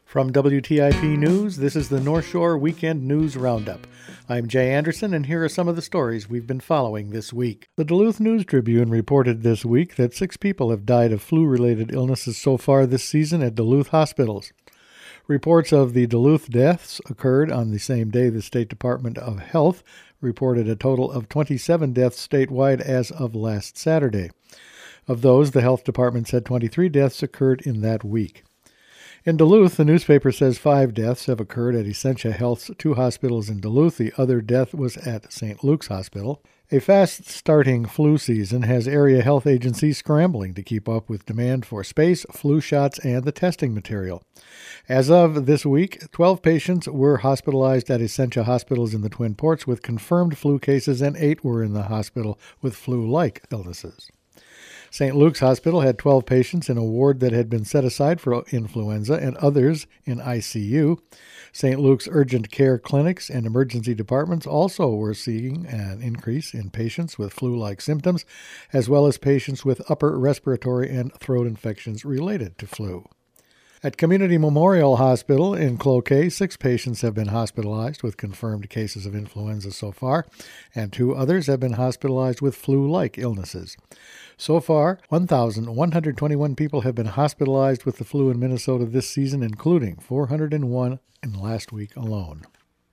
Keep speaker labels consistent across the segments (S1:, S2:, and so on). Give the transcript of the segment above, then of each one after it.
S1: From WTIP News, this is the North Shore Weekend News Roundup. I'm Jay Anderson, and here are some of the stories we've been following this week. The Duluth News-Tribune reported this week that 6 people have died of flu-related illnesses so far this season at Duluth hospitals. Reports of the Duluth deaths occurred on the same day the State Department of Health reported a total of 27 deaths statewide as of last Saturday. Of those, the Health Department said 23 deaths occurred in that week. In Duluth, the newspaper says 5 deaths have occurred at Essentia Health's 2 hospitals in Duluth. The other death was at St. Luke's Hospital. A fast-starting flu season has area health agencies scrambling to keep up with demand for space, flu shots, and the testing material. As of this week, 12 patients were hospitalized at Essentia hospitals in the Twin Ports with confirmed flu cases, and 8 were in the hospital with flu-like illnesses. St. Luke's Hospital had 12 patients in a ward that had been set aside for influenza and others in ICU. St. Luke's urgent care clinics and emergency departments also were seeing an increase in patients with flu-like symptoms, as well as patients with upper respiratory and throat infections related to flu. At Community Memorial Hospital in Cloquet, 6 patients have been hospitalized with confirmed cases of influenza so far, and 2 others have been hospitalized with flu-like illnesses. So far, 1,121 people have been hospitalized with the flu in Minnesota this season, including 401 in last week alone.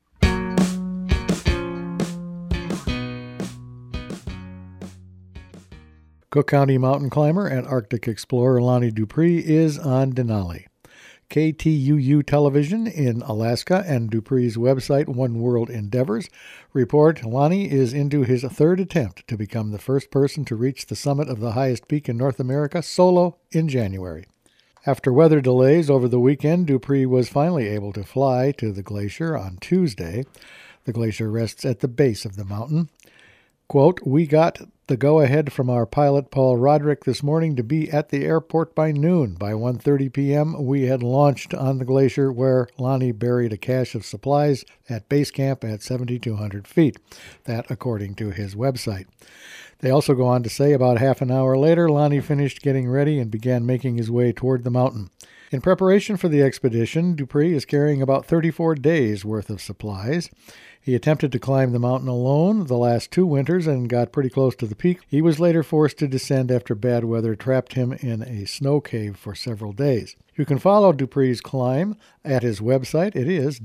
S1: Cook County mountain climber and Arctic explorer Lonnie Dupree is on Denali. KTUU Television in Alaska and Dupree's website One World Endeavors report Lonnie is into his 3rd attempt to become the first person to reach the summit of the highest peak in North America solo in January. After weather delays over the weekend, Dupree was finally able to fly to the glacier on Tuesday. The glacier rests at the base of the mountain. Quote, "We got the go-ahead from our pilot Paul Roderick this morning to be at the airport by noon. By 1:30 p.m., we had launched on the glacier where Lonnie buried a cache of supplies at base camp at 7,200 feet. That according to his website. They also go on to say about half an hour later, Lonnie finished getting ready and began making his way toward the mountain. In preparation for the expedition, Dupree is carrying about 34 days' worth of supplies. He attempted to climb the mountain alone the last 2 winters and got pretty close to the peak. He was later forced to descend after bad weather trapped him in a snow cave for several days. You can follow Dupree's climb at his website. It is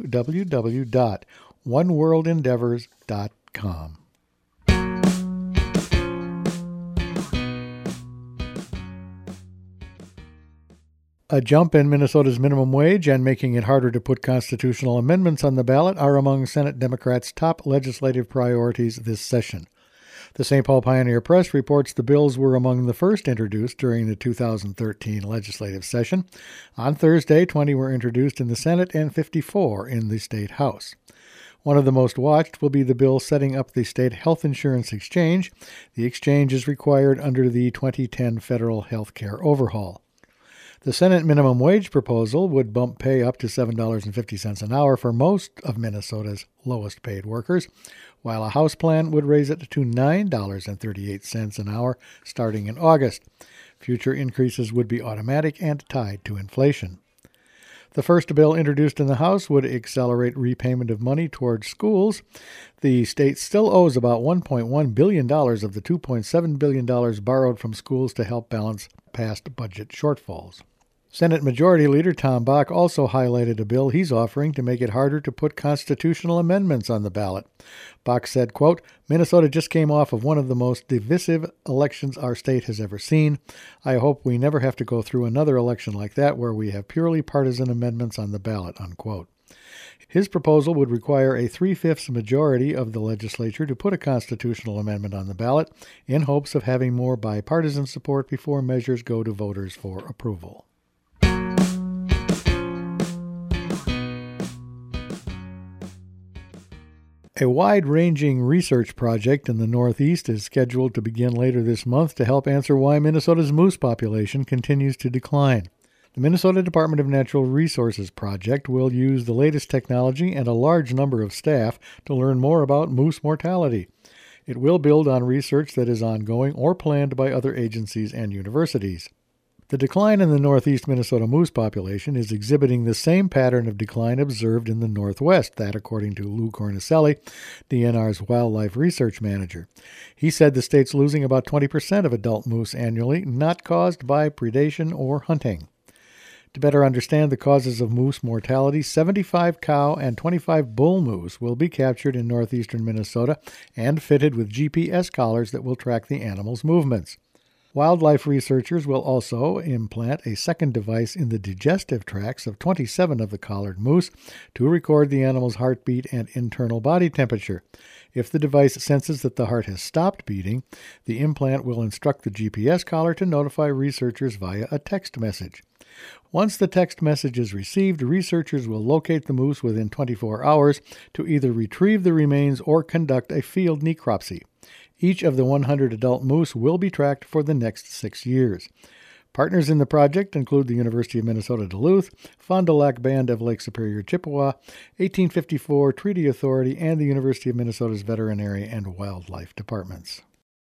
S1: www.oneworldendeavors.com. A jump in Minnesota's minimum wage and making it harder to put constitutional amendments on the ballot are among Senate Democrats' top legislative priorities this session. The St. Paul Pioneer Press reports the bills were among the first introduced during the 2013 legislative session. On Thursday, 20 were introduced in the Senate and 54 in the State House. One of the most watched will be the bill setting up the state health insurance exchange. The exchange is required under the 2010 federal health care overhaul. The Senate minimum wage proposal would bump pay up to $7.50 an hour for most of Minnesota's lowest-paid workers, while a House plan would raise it to $9.38 an hour starting in August. Future increases would be automatic and tied to inflation. The first bill introduced in the House would accelerate repayment of money toward schools. The state still owes about $1.1 billion of the $2.7 billion borrowed from schools to help balance past budget shortfalls. Senate Majority Leader Tom Bach also highlighted a bill he's offering to make it harder to put constitutional amendments on the ballot. Bach said, quote, "Minnesota just came off of one of the most divisive elections our state has ever seen. I hope we never have to go through another election like that where we have purely partisan amendments on the ballot," unquote. His proposal would require a 3/5 majority of the legislature to put a constitutional amendment on the ballot in hopes of having more bipartisan support before measures go to voters for approval. A wide-ranging research project in the Northeast is scheduled to begin later this month to help answer why Minnesota's moose population continues to decline. The Minnesota Department of Natural Resources project will use the latest technology and a large number of staff to learn more about moose mortality. It will build on research that is ongoing or planned by other agencies and universities. The decline in the northeast Minnesota moose population is exhibiting the same pattern of decline observed in the northwest, that according to Lou Cornicelli, DNR's wildlife research manager. He said the state's losing about 20% of adult moose annually, not caused by predation or hunting. To better understand the causes of moose mortality, 75 cow and 25 bull moose will be captured in northeastern Minnesota and fitted with GPS collars that will track the animals' movements. Wildlife researchers will also implant a second device in the digestive tracts of 27 of the collared moose to record the animal's heartbeat and internal body temperature. If the device senses that the heart has stopped beating, the implant will instruct the GPS collar to notify researchers via a text message. Once the text message is received, researchers will locate the moose within 24 hours to either retrieve the remains or conduct a field necropsy. Each of the 100 adult moose will be tracked for the next 6 years. Partners in the project include the University of Minnesota Duluth, Fond du Lac Band of Lake Superior Chippewa, 1854 Treaty Authority, and the University of Minnesota's Veterinary and Wildlife Departments.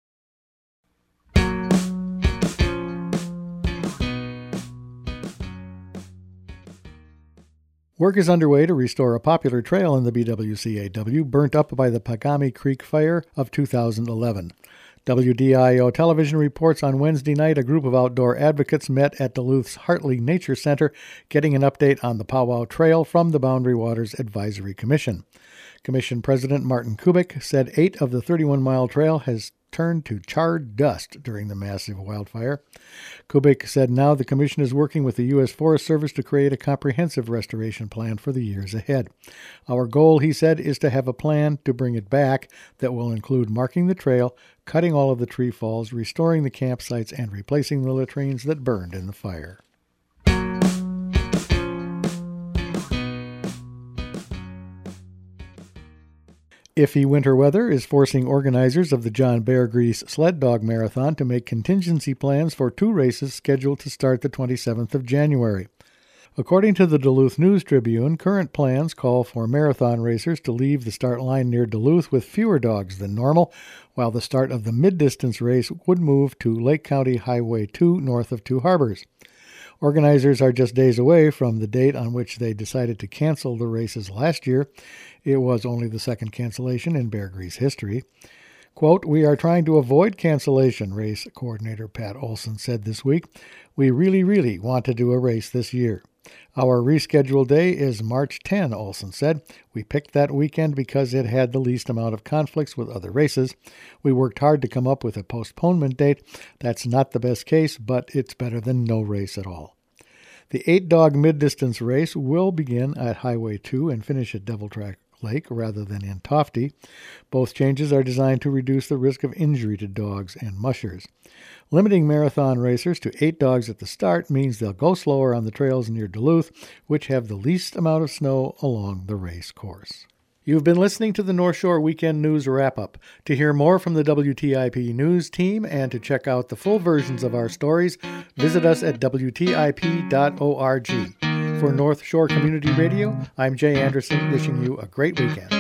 S1: Work is underway to restore a popular trail in the BWCAW burnt up by the Pagami Creek Fire of 2011. WDIO television reports on Wednesday night a group of outdoor advocates met at Duluth's Hartley Nature Center, getting an update on the Powwow Trail from the Boundary Waters Advisory Commission. Commission President Martin Kubik said 8 of the 31-mile trail has turned to charred dust during the massive wildfire. Kubik said now the commission is working with the U.S. Forest Service to create a comprehensive restoration plan for the years ahead. Our goal, he said, is to have a plan to bring it back that will include marking the trail, cutting all of the tree falls, restoring the campsites, and replacing the latrines that burned in the fire. Iffy winter weather is forcing organizers of the John Bear Grease Sled Dog Marathon to make contingency plans for 2 races scheduled to start the 27th of January. According to the Duluth News Tribune, current plans call for marathon racers to leave the start line near Duluth with fewer dogs than normal, while the start of the mid-distance race would move to Lake County Highway 2 north of Two Harbors. Organizers are just days away from the date on which they decided to cancel the races last year. It was only the second cancellation in Bear Grease history. Quote, "We are trying to avoid cancellation," race coordinator Pat Olson said this week. "We really want to do a race this year. Our rescheduled day is March 10, Olson said. We picked that weekend because it had the least amount of conflicts with other races. We worked hard to come up with a postponement date. That's not the best case, but it's better than no race at all." The 8-dog mid-distance race will begin at Highway 2 and finish at Devil Track Lake rather than in Tofty. Both changes are designed to reduce the risk of injury to dogs and mushers. Limiting marathon racers to 8 dogs at the start means they'll go slower on the trails near Duluth, which have the least amount of snow along the race course. You've been listening to the North Shore Weekend News Wrap-Up. To hear more from the WTIP News team and to check out the full versions of our stories, visit us at WTIP.org. For North Shore Community Radio, I'm Jay Anderson, wishing you a great weekend.